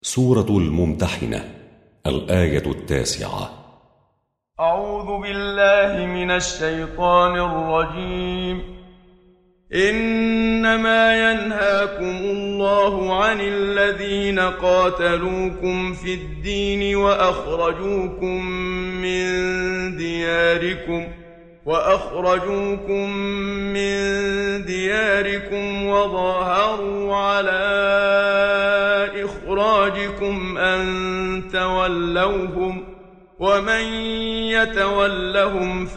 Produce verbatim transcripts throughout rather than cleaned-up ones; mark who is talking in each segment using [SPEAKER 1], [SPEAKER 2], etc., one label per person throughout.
[SPEAKER 1] سورة الممتحنة الآية التاسعة.
[SPEAKER 2] أعوذ بالله من الشيطان الرجيم. إنما ينهاكم الله عن الذين قاتلوكم في الدين وأخرجوكم من دياركم وأخرجوكم من دياركم وظاهروا على إخراجكم أن تولوهم ومن يتولهم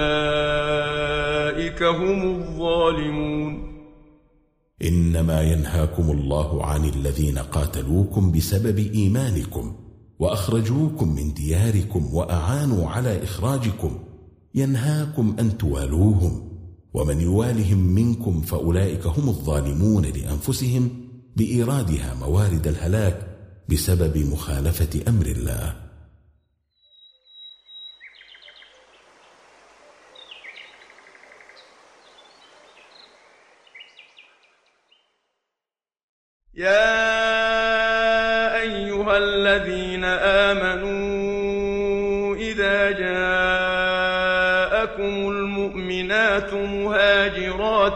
[SPEAKER 2] فأولئك هم الظالمون.
[SPEAKER 3] إنما ينهاكم الله عن الذين قاتلوكم بسبب إيمانكم وأخرجوكم من دياركم وأعانوا على إخراجكم، ينهاكم أن توالوهم، ومن يوالهم منكم فأولئك هم الظالمون لأنفسهم بإيرادها موارد الهلاك بسبب مخالفة أمر الله.
[SPEAKER 2] يا أيها الذين آمنوا إذا جاءكم المؤمنات مهاجرات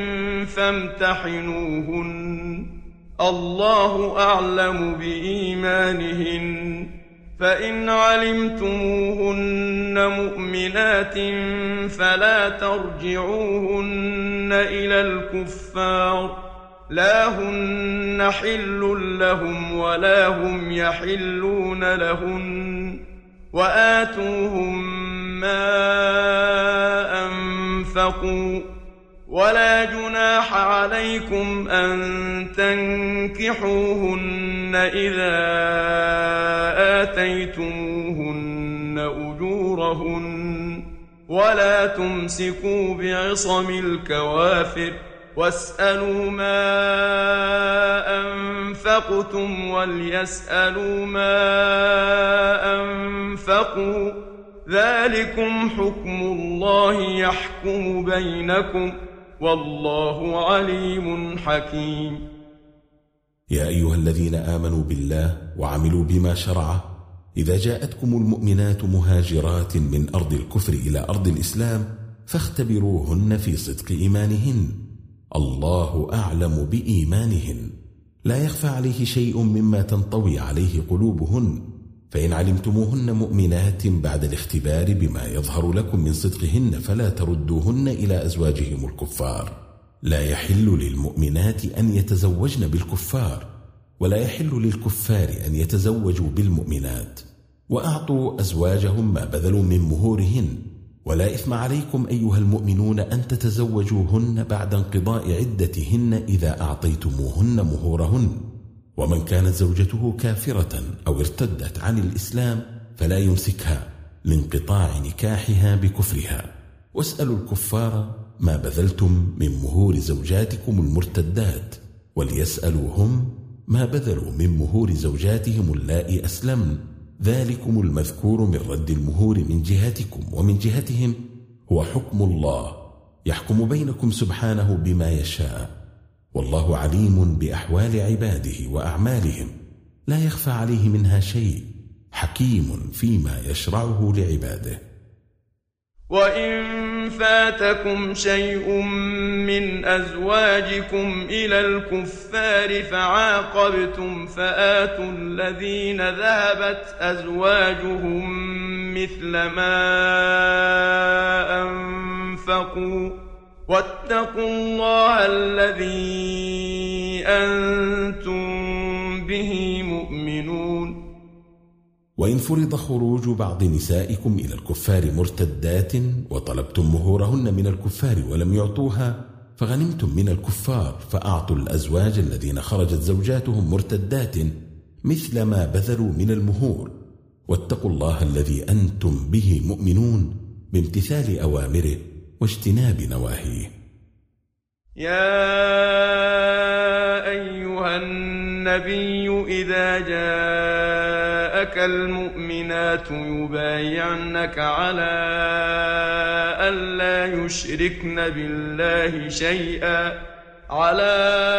[SPEAKER 2] فامتحنوهن، الله أعلم بإيمانهن، فإن علمتموهن مؤمنات فلا ترجعوهن إلى الكفار، لا هن حل لهم ولا هم يحلون لهن، وآتوهم ما أنفقوا، ولا جناح عليكم أن تنكحوهن إذا آتيتموهن أجورهن، ولا تمسكوا بعصم الكوافر، واسألوا ما أنفقتم وليسألوا ما أنفقوا، ذلكم حكم الله يحكم بينكم، والله عليم حكيم.
[SPEAKER 3] يا أيها الذين آمنوا بالله وعملوا بما شرعه، إذا جاءتكم المؤمنات مهاجرات من أرض الكفر إلى أرض الإسلام فاختبروهن في صدق إيمانهن، الله أعلم بإيمانهن، لا يخفى عليه شيء مما تنطوي عليه قلوبهن، فإن علمتموهن مؤمنات بعد الاختبار بما يظهر لكم من صدقهن فلا تردوهن إلى أزواجهم الكفار. لا يحل للمؤمنات أن يتزوجن بالكفار، ولا يحل للكفار أن يتزوجوا بالمؤمنات، وأعطوا أزواجهم ما بذلوا من مهورهن، ولا إثم عليكم أيها المؤمنون أن تتزوجوهن بعد انقضاء عدتهن إذا أعطيتموهن مهورهن. ومن كانت زوجته كافرة أو ارتدت عن الإسلام فلا يمسكها لانقطاع نكاحها بكفرها، واسألوا الكفار ما بذلتم من مهور زوجاتكم المرتدات، وليسألوا هم ما بذلوا من مهور زوجاتهم اللائي أسلمن، ذلكم المذكور من رد المهور من جهتكم ومن جهتهم هو حكم الله، يحكم بينكم سبحانه بما يشاء، والله عليم بأحوال عباده وأعمالهم، لا يخفى عليه منها شيء، حكيم فيما يشرعه لعباده.
[SPEAKER 2] وإن فاتكم شيء من أزواجكم إلى الكفار فعاقبتم فآتوا الذين ذهبت أزواجهم مثل ما أنفقوا، واتقوا الله الذي أنتم به مؤمنون.
[SPEAKER 3] وإن فرض خروج بعض نسائكم إلى الكفار مرتدات وطلبتم مهورهن من الكفار ولم يعطوها فغنمتم من الكفار فأعطوا الأزواج الذين خرجت زوجاتهم مرتدات مثل ما بذلوا من المهور، واتقوا الله الذي أنتم به مؤمنون بامتثال أوامره واجتناب نواهيه.
[SPEAKER 2] يا أيها النبي إذا جاءك المؤمنات يبايعنك على ألا يشركن بالله شيئا على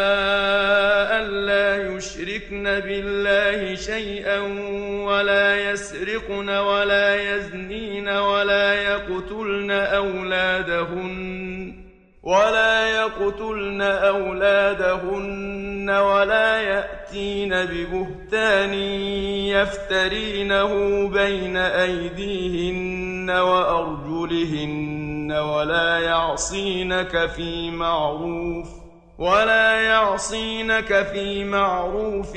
[SPEAKER 2] ألا يشركن بالله شيئا ولا يسرقن ولا يزنين ولا يقتلن أولادهن ولا يقتلن أولادهن ولا يأتين ببهتان يفترينه بين أيديهن وأرجلهن ولا يعصينك في معروف ولا يعصينك في معروف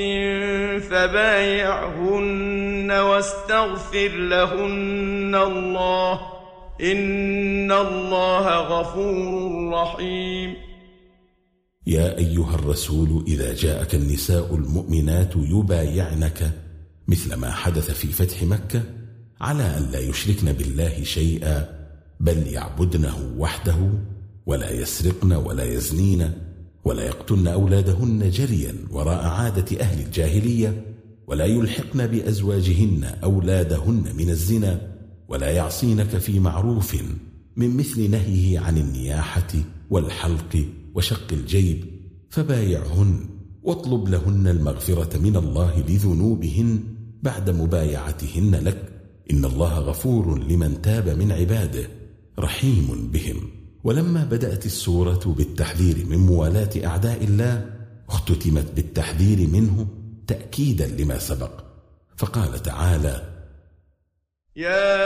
[SPEAKER 2] فبايعهن واستغفر لهن الله إن الله غفور رحيم.
[SPEAKER 3] يا أيها الرسول إذا جاءك النساء المؤمنات يبايعنك مثل ما حدث في فتح مكة على أن لا يشركن بالله شيئا بل يعبدنه وحده ولا يسرقن ولا يزنين ولا يقتلن أولادهن جريا وراء عادة أهل الجاهلية ولا يلحقن بأزواجهن أولادهن من الزنا ولا يعصينك في معروف من مثل نهيه عن النياحة والحلق وشق الجيب فبايعهن واطلب لهن المغفرة من الله لذنوبهن بعد مبايعتهن لك إن الله غفور لمن تاب من عباده رحيم بهم. ولما بدأت السورة بالتحذير من موالاة أعداء الله اختتمت بالتحذير منه تأكيدا لما سبق فقال تعالى:
[SPEAKER 2] يا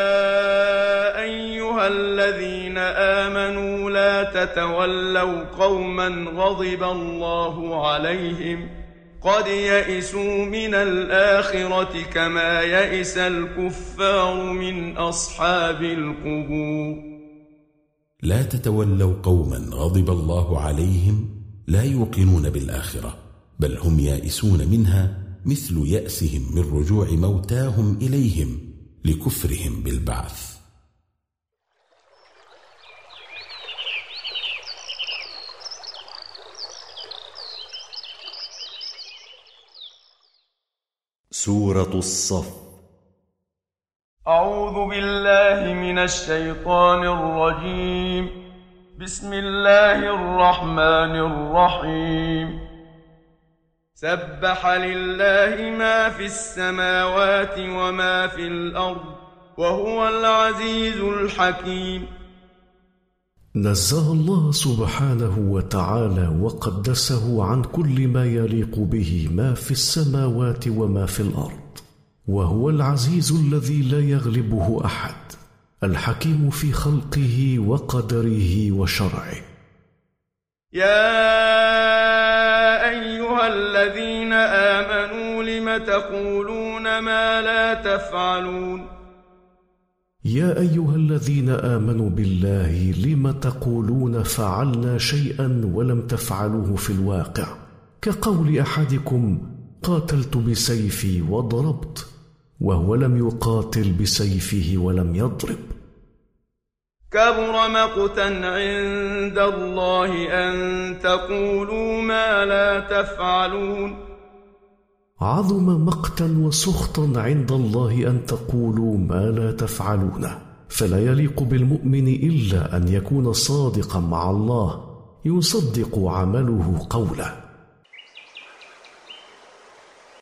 [SPEAKER 2] أيها الذين آمنوا لا تتولوا قوما غضب الله عليهم قد يئسوا من الآخرة كما يئس الكفار من أصحاب القبور.
[SPEAKER 3] لا تتولوا قوما غضب الله عليهم لا يوقنون بالآخرة بل هم يائسون منها مثل يأسهم من رجوع موتاهم إليهم لكفرهم بالبعث.
[SPEAKER 1] سورة الصف.
[SPEAKER 2] أعوذ بالله من الشيطان الرجيم. بسم الله الرحمن الرحيم. سبح لله ما في السماوات وما في الأرض وهو العزيز الحكيم.
[SPEAKER 4] نزه الله سبحانه وتعالى وقدسه عن كل ما يليق به ما في السماوات وما في الأرض، وهو العزيز الذي لا يغلبه أحد، الحكيم في خلقه وقدره وشرعه.
[SPEAKER 2] يا أيها الذين آمنوا لم تقولون ما لا تفعلون.
[SPEAKER 4] يا أيها الذين آمنوا بالله لم تقولون فعلنا شيئا ولم تفعلوه في الواقع، كقول أحدكم قاتلت بسيفي وضربت، وهو لم يقاتل بسيفه ولم يضرب.
[SPEAKER 2] كبر مقتا عند الله أن تقولوا ما لا تفعلون.
[SPEAKER 4] عظم مقتا وسخطا عند الله أن تقولوا ما لا تفعلونه، فلا يليق بالمؤمن إلا أن يكون صادقا مع الله يصدق عمله قوله.